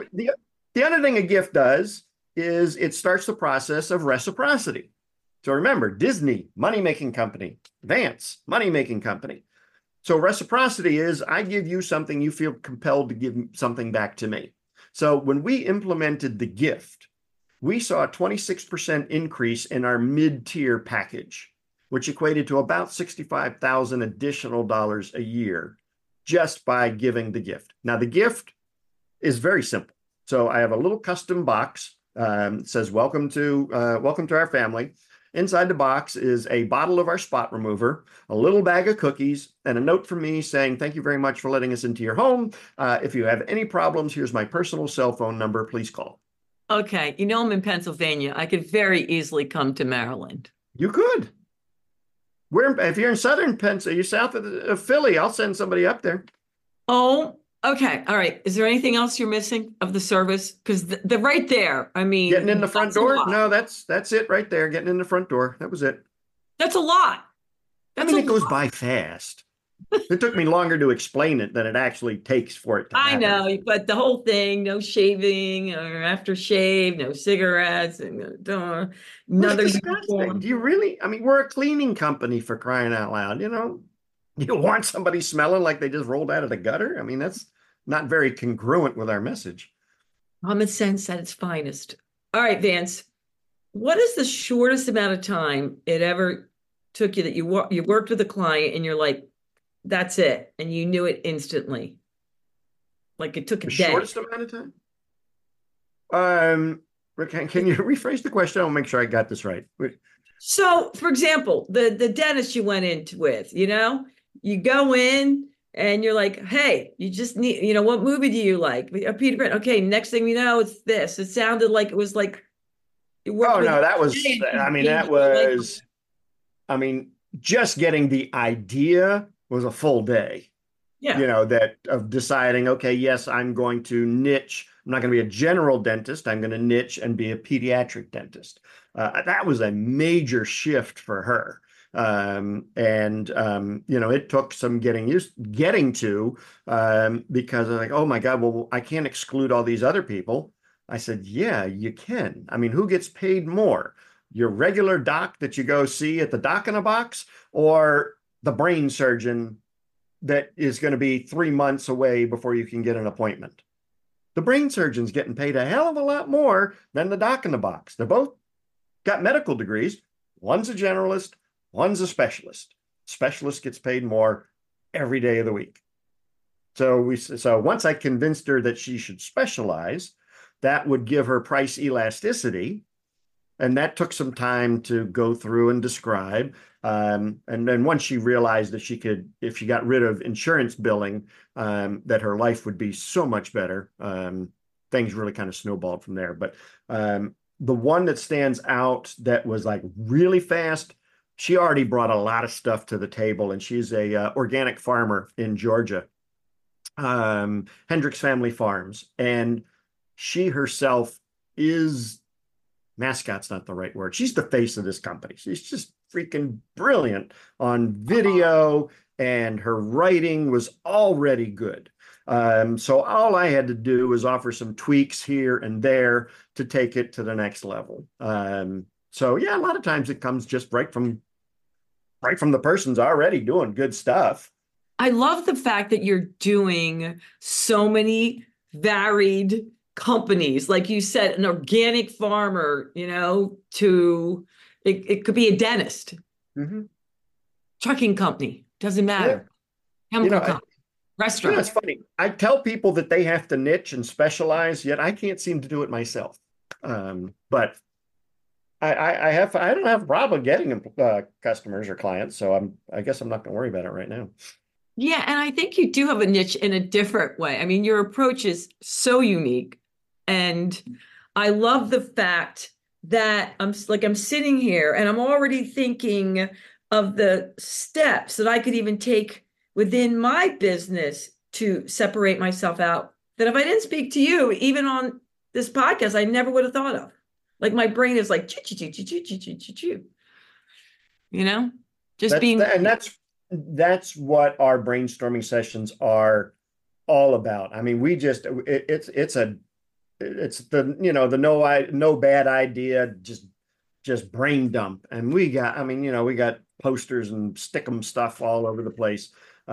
the other thing a gift does is it starts the process of reciprocity. So remember, Disney, money-making company, Vance, money-making company. So reciprocity is I give you something, you feel compelled to give something back to me. So when we implemented the gift, we saw a 26% increase in our mid-tier package, which equated to about $65,000 additional dollars a year just by giving the gift. Now, the gift is very simple. So I have a little custom box. It says, welcome to our family. Inside the box is a bottle of our spot remover, a little bag of cookies, and a note from me saying, thank you very much for letting us into your home. If you have any problems, here's my personal cell phone number. Please call.
Okay. I'm in Pennsylvania. I could very easily come to Maryland.
You could. If you're in southern Pennsylvania, you're south of Philly, I'll send somebody up there.
Oh, okay. All right. Is there anything else you're missing of the service? Because the right there, I mean.
Getting in the front door? No, that's it right there. Getting in the front door. That was it.
That's a lot.
It goes by fast. It took me longer to explain it than it actually takes for it to happen.
I know, but the whole thing, no shaving or aftershave, no cigarettes, and another uniform.
Do you really? We're a cleaning company, for crying out loud. You want somebody smelling like they just rolled out of the gutter? That's not very congruent with our message.
Common sense at its finest. All right, Vance, what is the shortest amount of time it ever took you that you worked with a client and you're like, that's it, and you knew it instantly? Like it took a day.
Shortest amount of time? Can you rephrase the question? I'll make sure I got this right.
So, for example, the dentist you went in with, you go in and you're like, hey, you just need, what movie do you like? Peter Pan. Okay, next thing you know, it's this. It sounded like it was like.
Just getting the idea was a full day.
Yeah.
That of deciding, okay, yes, I'm going to niche. I'm not going to be a general dentist. I'm going to niche and be a pediatric dentist. That was a major shift for her It took some getting to, because I'm like, oh my God, well, I can't exclude all these other people. I said, yeah, you can. I mean, who gets paid more? Your regular doc that you go see at the Doc in a Box, or the brain surgeon that is going to be 3 months away before you can get an appointment? The brain surgeon's getting paid a hell of a lot more than the Doc in the Box. They're both got medical degrees. One's a generalist, one's a specialist. Specialist gets paid more every day of the week. So once I convinced her that she should specialize, that would give her price elasticity. And that took some time to go through and describe. And then once she realized that she could, if she got rid of insurance billing, that her life would be so much better. Things really kind of snowballed from there. But the one that stands out that was like really fast, she already brought a lot of stuff to the table, and she's a organic farmer in Georgia, Hendricks Family Farms. And she herself is, mascot's not the right word, she's the face of this company. She's just freaking brilliant on video, and her writing was already good. So all I had to do was offer some tweaks here and there to take it to the next level. So yeah, a lot of times it comes just right from the person's already doing good stuff.
I love the fact that you're doing so many varied companies. Like you said, an organic farmer, to it could be a dentist, trucking company, doesn't matter.
Yeah.
Chemical company, restaurant.
It's funny. I tell people that they have to niche and specialize, yet I can't seem to do it myself. But I don't have a problem getting customers or clients, so I guess I'm not going to worry about it right now.
Yeah, and I think you do have a niche in a different way. I mean, your approach is so unique, and I love the fact that I'm sitting here and I'm already thinking of the steps that I could even take within my business to separate myself out, that if I didn't speak to you, even on this podcast, I never would have thought of. Like my brain is like,
that's what our brainstorming sessions are all about. I mean, it's the no bad idea, just brain dump. And we got posters and stick 'em stuff all over the place.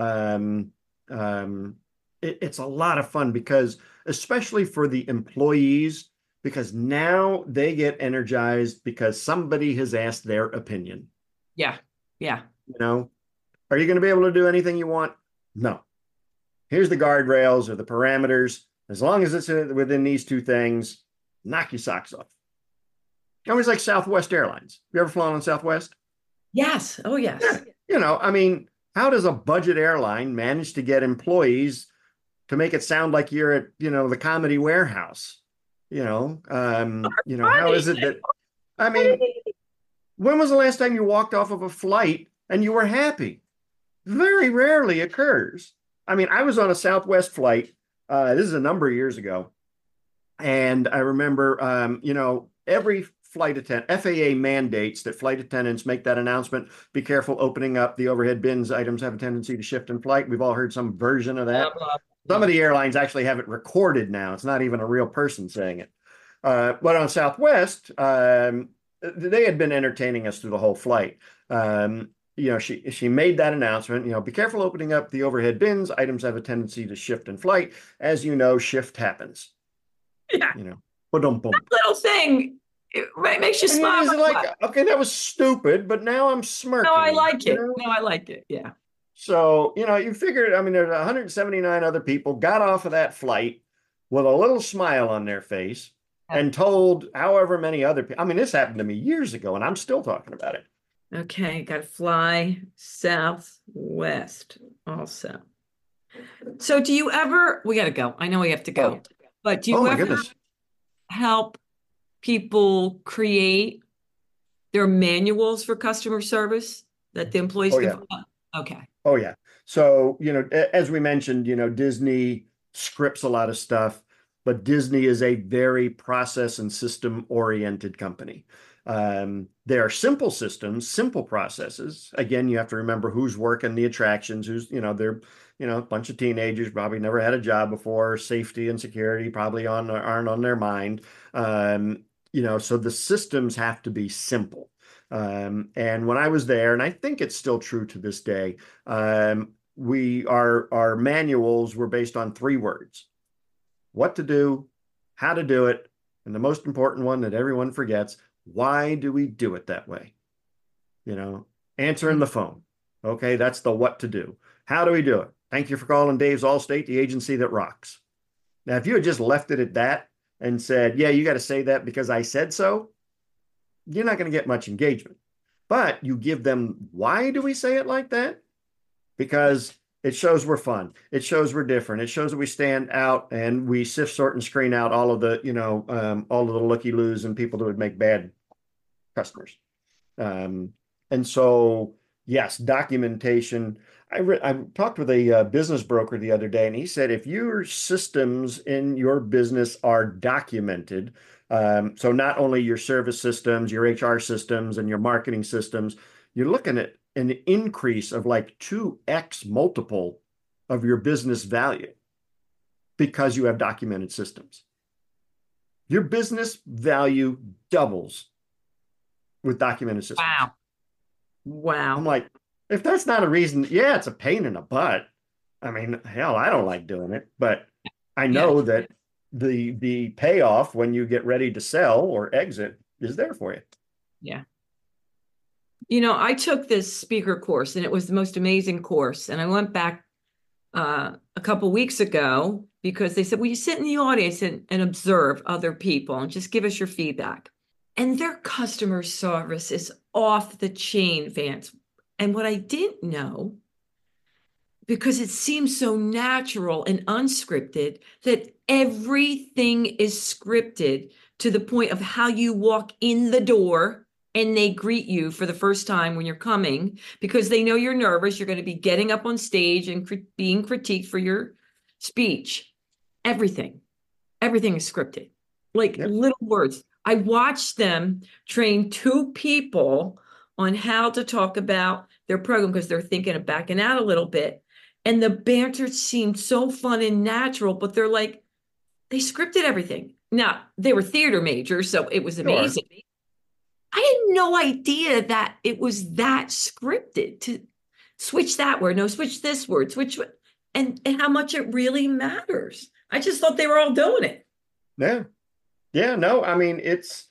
It's a lot of fun, because especially for the employees, because now they get energized because somebody has asked their opinion.
Yeah.
Are you going to be able to do anything you want? No. Here's the guardrails or the parameters. As long as it's within these two things, knock your socks off. Always like Southwest Airlines. You ever flown on Southwest?
Yes. Oh, yes.
Yeah. How does a budget airline manage to get employees to make it sound like you're at, the Comedy Warehouse? How is it that, when was the last time you walked off of a flight and you were happy? Very rarely occurs. I was on a Southwest flight. This is a number of years ago. And I remember, every flight attendant, FAA mandates that flight attendants make that announcement. Be careful opening up the overhead bins. Items have a tendency to shift in flight. We've all heard some version of that. Some of the airlines actually have it recorded now. It's not even a real person saying it. But on Southwest, they had been entertaining us through the whole flight. She made that announcement, be careful opening up the overhead bins. Items have a tendency to shift in flight. As you know, shift happens.
Yeah.
Ba-dum-bum.
That little thing, it makes you smile.
Okay, that was stupid, but now I'm smirking.
No, I like it. No, I like it. Yeah.
So, you figure, there's 179 other people got off of that flight with a little smile on their face and told however many other people. This happened to me years ago, and I'm still talking about it.
Okay, got to fly Southwest also. So do you ever, we got to go. I know we have to go, but do you ever help people create their manuals for customer service that the employees can follow? Okay.
Oh, yeah. So, as we mentioned, Disney scripts a lot of stuff, but Disney is a very process and system oriented company. They are simple systems, simple processes. Again, you have to remember who's working the attractions, they're, a bunch of teenagers probably never had a job before. Safety and security probably aren't on their mind. So the systems have to be simple. And when I was there, and I think it's still true to this day, our manuals were based on 3 words: what to do, how to do it, and the most important one that everyone forgets: why do we do it that way? Answering the phone. Okay, that's the what to do. How do we do it? Thank you for calling Dave's Allstate, the agency that rocks. Now, if you had just left it at that and said, yeah, you got to say that because I said so, you're not going to get much engagement. But you give them, why do we say it like that? Because it shows we're fun. It shows we're different. It shows that we stand out and we sift, sort, and screen out all of the, all of the looky-loos and people that would make bad customers. And so, yes, documentation. I talked with a business broker the other day, and he said if your systems in your business are documented, so not only your service systems, your HR systems, and your marketing systems, you're looking at an increase of like 2x multiple of your business value because you have documented systems. Your business value doubles with documented systems.
Wow.
I'm like, if that's not a reason, yeah, it's a pain in the butt. I mean, hell, I don't like doing it, but I know that the payoff when you get ready to sell or exit is there for you.
Yeah. I took this speaker course and it was the most amazing course. And I went back a couple weeks ago because they said, well, you sit in the audience and observe other people and just give us your feedback. And their customer service is off the chain, Vance. And what I didn't know, because it seems so natural and unscripted, that everything is scripted to the point of how you walk in the door and they greet you for the first time when you're coming, because they know you're nervous. You're going to be getting up on stage and being critiqued for your speech. Everything is scripted, like little words. I watched them train 2 people on how to talk about their program because they're thinking of backing out a little bit. And the banter seemed so fun and natural, but they scripted everything. Now, they were theater majors, so it was amazing. Sure. I had no idea that it was that scripted to switch that word, no, switch this word, and how much it really matters. I just thought they were all doing it.
Yeah. Yeah, no, I mean, it's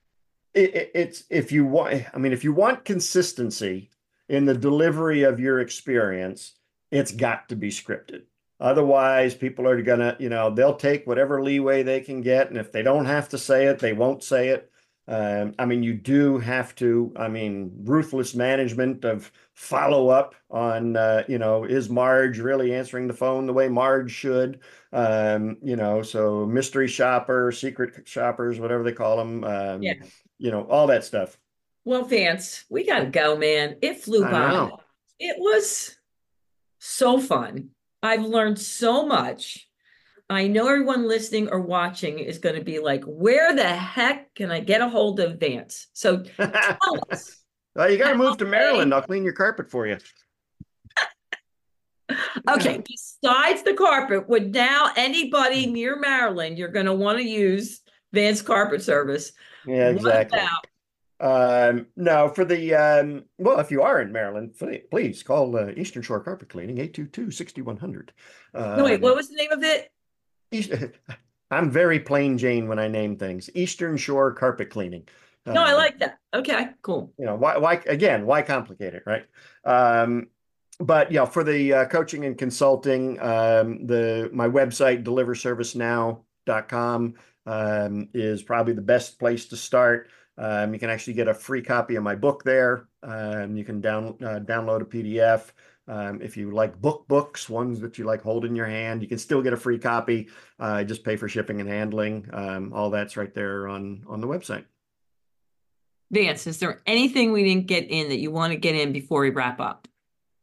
if you want consistency in the delivery of your experience, it's got to be scripted. Otherwise, people are gonna, they'll take whatever leeway they can get, and if they don't have to say it, they won't say it. You do have to, ruthless management of follow up on, is Marge really answering the phone the way Marge should? So mystery shopper, secret shoppers, whatever they call them, all that stuff.
Well, Vance, we got to go, man. It flew by. It was so fun. I've learned so much. I know everyone listening or watching is going to be like, where the heck can I get a hold of Vance? So tell us.
Well, you got to move to Maryland. I'll clean your carpet for you.
Okay. Besides the carpet, would now anybody near Maryland, you're going to want to use Vance Carpet Service.
Yeah, exactly. No, for the, if you are in Maryland, please call Eastern Shore Carpet Cleaning, 822-6100.
No, wait, what was the name of it?
I'm very plain Jane when I name things. Eastern Shore Carpet Cleaning.
No, I like that. Okay, cool.
Why complicate it, right? But for the coaching and consulting, my website, deliverservicenow.com, is probably the best place to start. You can actually get a free copy of my book there. You can download a PDF. If you like books, ones that you like hold in your hand, you can still get a free copy. Just pay for shipping and handling. All that's right there on the website.
Vance, is there anything we didn't get in that you want to get in before we wrap up?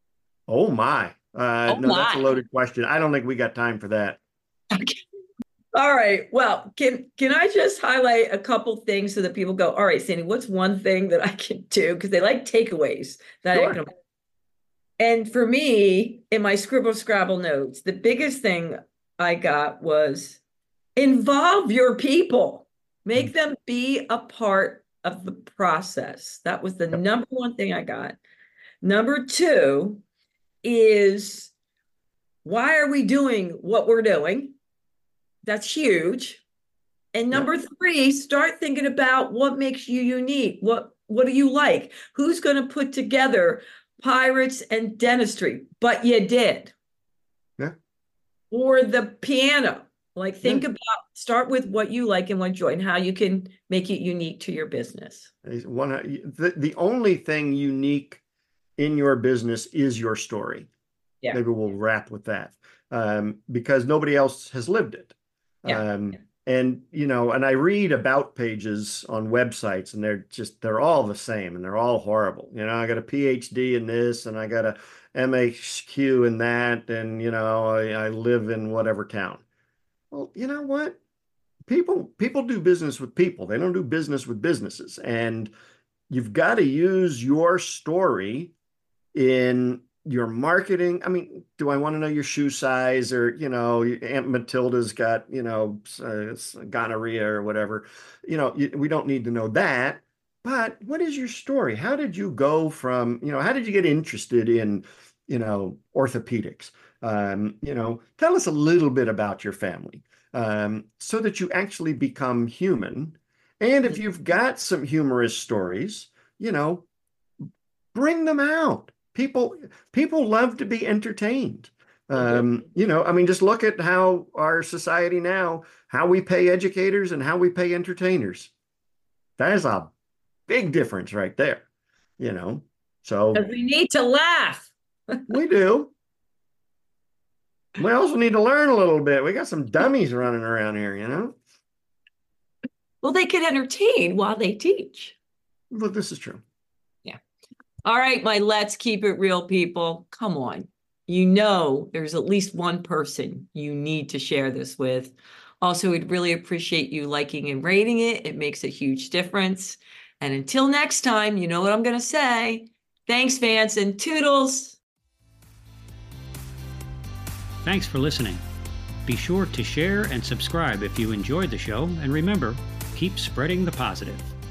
Oh my. No, that's a loaded question. I don't think we got time for that.
Okay. All right. Well, can I just highlight a couple things so that people go, all right, Sandy, what's one thing that I can do? Because they like takeaways that I
Sure.
can. And for me, in my Scribble Scrabble notes, the biggest thing I got was involve your people, make them be a part of the process. That was the
Yep.
number one thing I got. Number two is why are we doing what we're doing? That's huge. And
Yep.
number three, start thinking about what makes you unique. What do you like? Who's going to put together pirates and dentistry? But you did.
Yeah.
Or the piano. Like
Yeah.
think about, start with what you like and what joy and how you can make it unique to your business.
The only thing unique in your business is your story.
Yeah.
Maybe we'll wrap with that, because nobody else has lived it.
Yeah.
And and I read about pages on websites, and they're all the same, and they're all horrible. I got a PhD in this, and I got a MHQ in that, and I live in whatever town. Well, you know what? People do business with people. They don't do business with businesses, and you've got to use your story in your marketing. I mean, do I want to know your shoe size, or Aunt Matilda's got gonorrhea or whatever? We don't need to know that. But what is your story? How did you go from, how did you get interested in orthopedics? Tell us a little bit about your family, so that you actually become human. And if you've got some humorous stories, bring them out. People love to be entertained. I mean, just look at how our society now, how we pay educators and how we pay entertainers. That is a big difference right there, So
Because we need to laugh.
we do. We also need to learn a little bit. We got some dummies running around here,
Well, they can entertain while they teach.
But this is true.
Yeah. All right, my let's keep it real people. Come on. There's at least one person you need to share this with. Also, we'd really appreciate you liking and rating it. It makes a huge difference. And until next time, you know what I'm going to say. Thanks, Vance, and toodles.
Thanks for listening. Be sure to share and subscribe if you enjoyed the show, and remember, keep spreading the positive.